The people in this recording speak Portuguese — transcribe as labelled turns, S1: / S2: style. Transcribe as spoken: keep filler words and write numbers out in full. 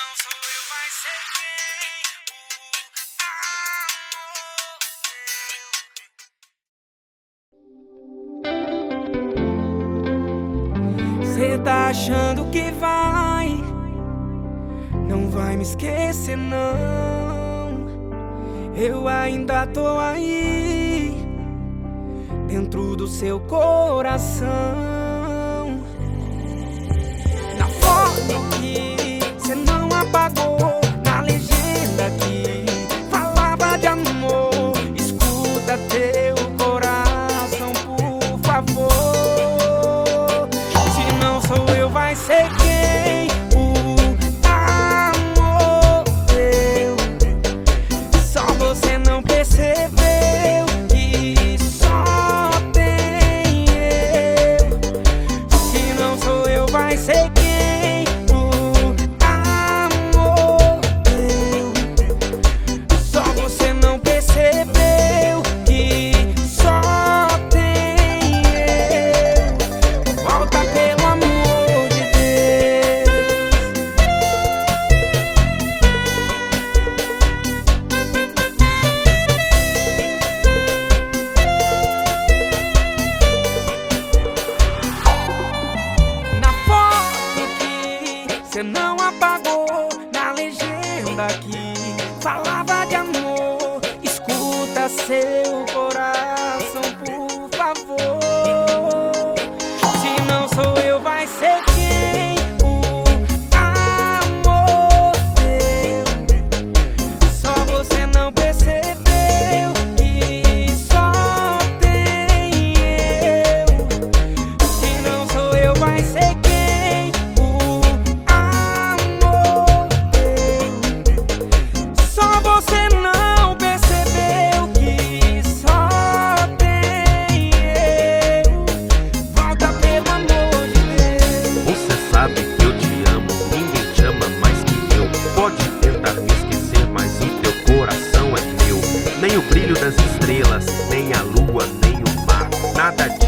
S1: não sou eu, vai ser quem? O amor. Cê tá achando que vai, não vai me esquecer não. Eu ainda tô aí, dentro do seu coração. Na foto que cê não apagou, na legenda que falava de amor. Escuta teu coração, por favor. Se não sou eu, vai ser quem? O amor teu. Só você não percebeu que só tem eu. Se não sou eu, vai ser quem? O amor teu. Só você não percebeu que só tem eu. Volta pelo amor de Deus. Na foto que cê não apagou, na legenda que falava de amor. Escuta seu coração, por favor. Se não sou eu, vai ser quem? O amor teu. Só você não percebeu que só tem eu. Se não sou eu, vai ser quem? O amor teu. Só você não percebeu que só tem eu. Volta pelo amor de Deus.
S2: Você sabe que eu te amo, ninguém te ama mais que eu. Pode tentar me esquecer, mas o teu coração é meu. Nem o brilho das estrelas, nem a lua, nem o mar, nada